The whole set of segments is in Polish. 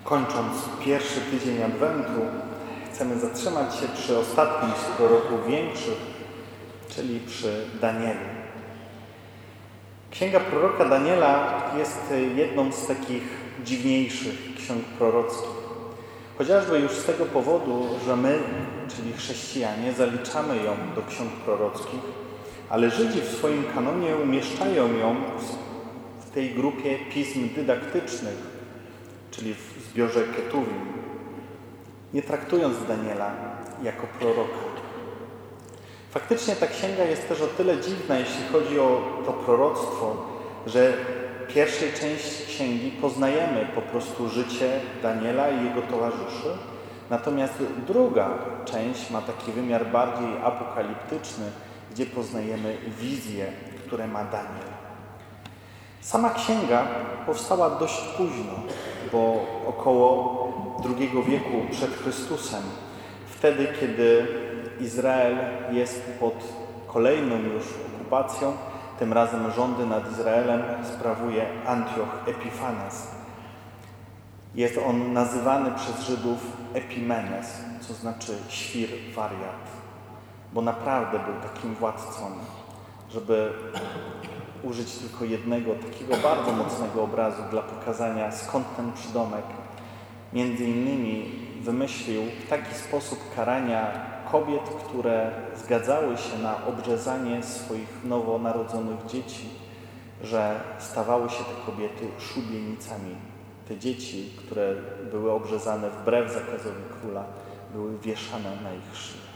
Kończąc pierwszy tydzień Adwentu, chcemy zatrzymać się przy ostatnim z proroków większych, czyli przy Danielu. Księga proroka Daniela jest jedną z takich dziwniejszych ksiąg prorockich. Chociażby już z tego powodu, że my, czyli chrześcijanie, zaliczamy ją do ksiąg prorockich, ale Żydzi w swoim kanonie umieszczają ją w tej grupie pism dydaktycznych, czyli w zbiorze Ketuvim, nie traktując Daniela jako proroka. Faktycznie ta księga jest też o tyle dziwna, jeśli chodzi o to proroctwo, że w pierwszej części księgi poznajemy po prostu życie Daniela i jego towarzyszy, natomiast druga część ma taki wymiar bardziej apokaliptyczny, gdzie poznajemy wizje, które ma Daniel. Sama księga powstała dość późno, bo około II wieku przed Chrystusem, wtedy kiedy Izrael jest pod kolejną już okupacją, tym razem rządy nad Izraelem sprawuje Antioch Epifanes. Jest on nazywany przez Żydów Epimenes, co znaczy świr, wariat, bo naprawdę był takim władcą, żeby użyć tylko jednego takiego bardzo mocnego obrazu dla pokazania, skąd ten przydomek. Między innymi wymyślił taki sposób karania kobiet, które zgadzały się na obrzezanie swoich nowonarodzonych dzieci, że stawały się te kobiety szubienicami. Te dzieci, które były obrzezane wbrew zakazowi króla, były wieszane na ich szyjach.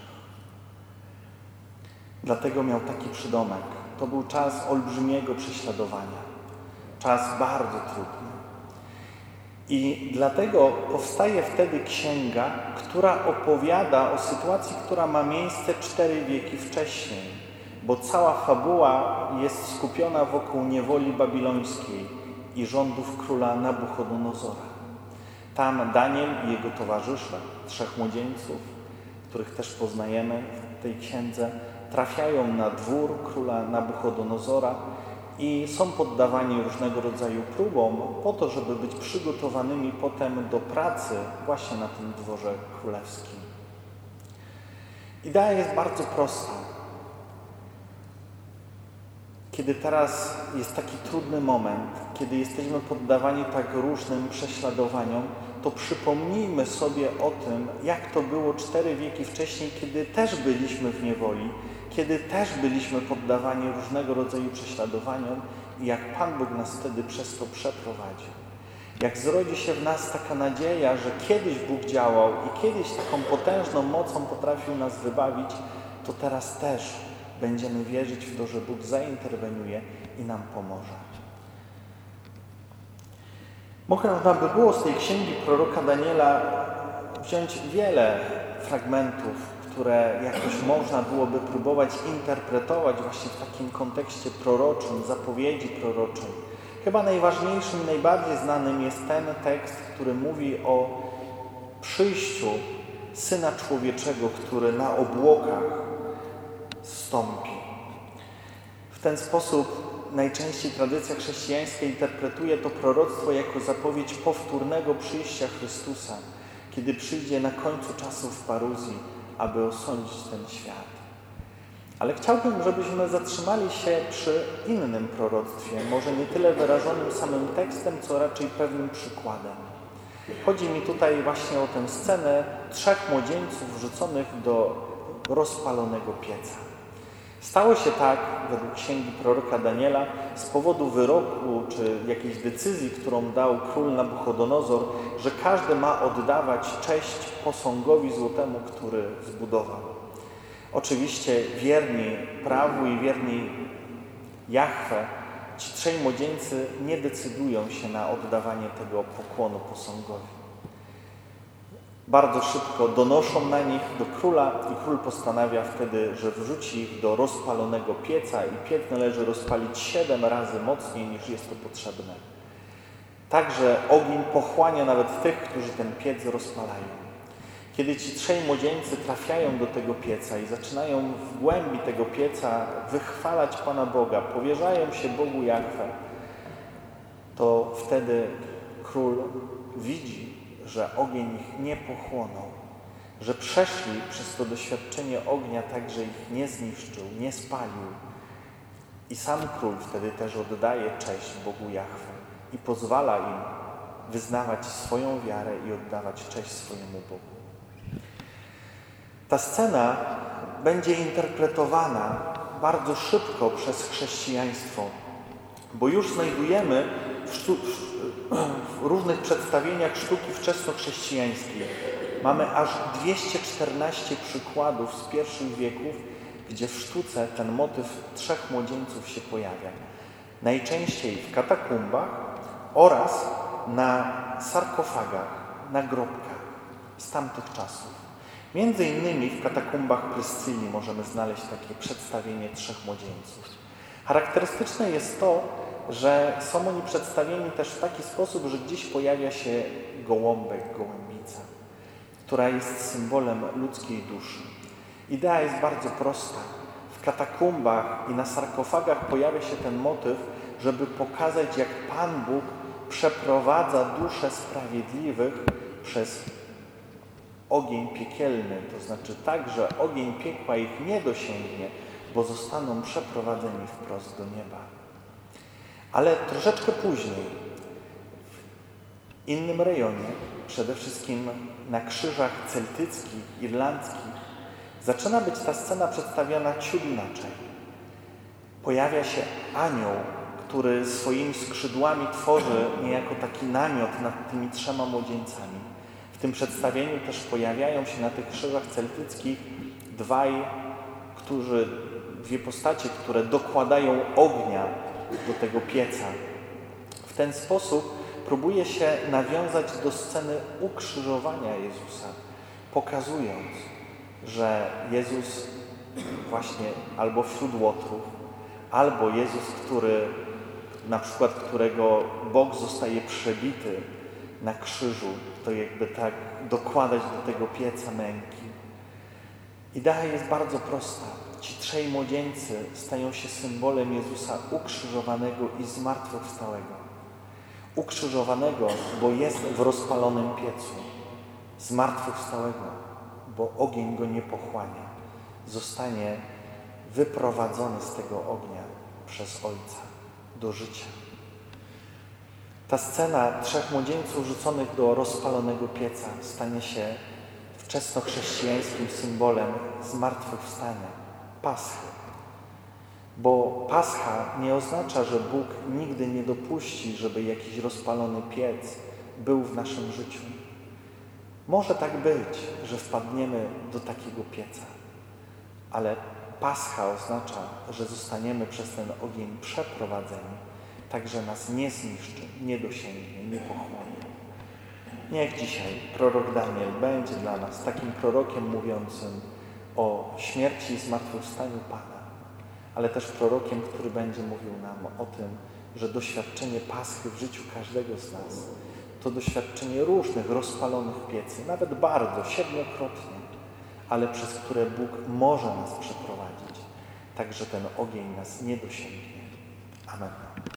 Dlatego miał taki przydomek. To był czas olbrzymiego prześladowania. Czas bardzo trudny. I dlatego powstaje wtedy księga, która opowiada o sytuacji, która ma miejsce 4 wieki wcześniej, bo cała fabuła jest skupiona wokół niewoli babilońskiej i rządów króla Nabuchodonozora. Tam Daniel i jego towarzysze, 3 młodzieńców, których też poznajemy w tej księdze, trafiają na dwór króla Nabuchodonozora i są poddawani różnego rodzaju próbom po to, żeby być przygotowanymi potem do pracy właśnie na tym dworze królewskim. Idea jest bardzo prosta. Kiedy teraz jest taki trudny moment, kiedy jesteśmy poddawani tak różnym prześladowaniom, to przypomnijmy sobie o tym, jak to było 4 wieki wcześniej, kiedy też byliśmy w niewoli, kiedy też byliśmy poddawani różnego rodzaju prześladowaniom i jak Pan Bóg nas wtedy przez to przeprowadził. Jak zrodzi się w nas taka nadzieja, że kiedyś Bóg działał i kiedyś taką potężną mocą potrafił nas wybawić, to teraz też będziemy wierzyć w to, że Bóg zainterweniuje i nam pomoże. Można by było z tej księgi proroka Daniela wziąć wiele fragmentów, które jakoś można byłoby próbować interpretować właśnie w takim kontekście proroczym, zapowiedzi proroczej. Chyba najważniejszym, najbardziej znanym jest ten tekst, który mówi o przyjściu Syna Człowieczego, który na obłokach zstąpi. W ten sposób najczęściej tradycja chrześcijańska interpretuje to proroctwo jako zapowiedź powtórnego przyjścia Chrystusa, kiedy przyjdzie na końcu czasów w paruzji, aby osądzić ten świat. Ale chciałbym, żebyśmy zatrzymali się przy innym proroctwie, może nie tyle wyrażonym samym tekstem, co raczej pewnym przykładem. Chodzi mi tutaj właśnie o tę scenę 3 młodzieńców wrzuconych do rozpalonego pieca. Stało się tak, według księgi proroka Daniela, z powodu wyroku czy jakiejś decyzji, którą dał król Nabuchodonozor, że każdy ma oddawać cześć posągowi złotemu, który zbudował. Oczywiście wierni prawu i wierni Jahwe, ci 3 młodzieńcy nie decydują się na oddawanie tego pokłonu posągowi. Bardzo szybko donoszą na nich do króla i król postanawia wtedy, że wrzuci ich do rozpalonego pieca i piec należy rozpalić 7 razy mocniej niż jest to potrzebne. Także ogień pochłania nawet tych, którzy ten piec rozpalają. Kiedy ci 3 młodzieńcy trafiają do tego pieca i zaczynają w głębi tego pieca wychwalać Pana Boga, powierzają się Bogu Jahwe, to wtedy król widzi, że ogień ich nie pochłonął, że przeszli przez to doświadczenie ognia tak, że ich nie zniszczył, nie spalił. I sam król wtedy też oddaje cześć Bogu Jahwe i pozwala im wyznawać swoją wiarę i oddawać cześć swojemu Bogu. Ta scena będzie interpretowana bardzo szybko przez chrześcijaństwo, bo już znajdujemy w różnych przedstawieniach sztuki wczesnochrześcijańskiej. Mamy aż 214 przykładów z pierwszych wieków, gdzie w sztuce ten motyw 3 młodzieńców się pojawia. Najczęściej w katakumbach oraz na sarkofagach, na grobkach z tamtych czasów. Między innymi w katakumbach Pryscylii możemy znaleźć takie przedstawienie 3 młodzieńców. Charakterystyczne jest to, że są oni przedstawieni też w taki sposób, że gdzieś pojawia się gołąbek, gołębica, która jest symbolem ludzkiej duszy. Idea jest bardzo prosta. W katakumbach i na sarkofagach pojawia się ten motyw, żeby pokazać, jak Pan Bóg przeprowadza dusze sprawiedliwych przez ogień piekielny, to znaczy tak, że ogień piekła ich nie dosięgnie, bo zostaną przeprowadzeni wprost do nieba. Ale troszeczkę później, w innym rejonie, przede wszystkim na krzyżach celtyckich, irlandzkich, zaczyna być ta scena przedstawiana ciut inaczej. Pojawia się anioł, który swoimi skrzydłami tworzy niejako taki namiot nad tymi 3 młodzieńcami. W tym przedstawieniu też pojawiają się na tych krzyżach celtyckich dwie postacie, które dokładają ognia do tego pieca. W ten sposób próbuje się nawiązać do sceny ukrzyżowania Jezusa, pokazując, że Jezus właśnie albo wśród łotrów, albo Jezus, którego Bóg zostaje przebity na krzyżu, to jakby tak dokładać do tego pieca męki. Idea jest bardzo prosta. Ci 3 młodzieńcy stają się symbolem Jezusa ukrzyżowanego i zmartwychwstałego. Ukrzyżowanego, bo jest w rozpalonym piecu. Zmartwychwstałego, bo ogień go nie pochłania. Zostanie wyprowadzony z tego ognia przez Ojca do życia. Ta scena 3 młodzieńców rzuconych do rozpalonego pieca stanie się wczesnochrześcijańskim symbolem zmartwychwstania, Paschy. Bo Pascha nie oznacza, że Bóg nigdy nie dopuści, żeby jakiś rozpalony piec był w naszym życiu. Może tak być, że wpadniemy do takiego pieca, ale Pascha oznacza, że zostaniemy przez ten ogień przeprowadzeni, tak że nas nie zniszczy, nie dosięgnie, nie pochłonie. Niech dzisiaj prorok Daniel będzie dla nas takim prorokiem mówiącym o śmierci i zmartwychwstaniu Pana, ale też prorokiem, który będzie mówił nam o tym, że doświadczenie Paschy w życiu każdego z nas to doświadczenie różnych rozpalonych piecy, nawet bardzo, 7-krotnie, ale przez które Bóg może nas przeprowadzić, tak że ten ogień nas nie dosięgnie. Amen.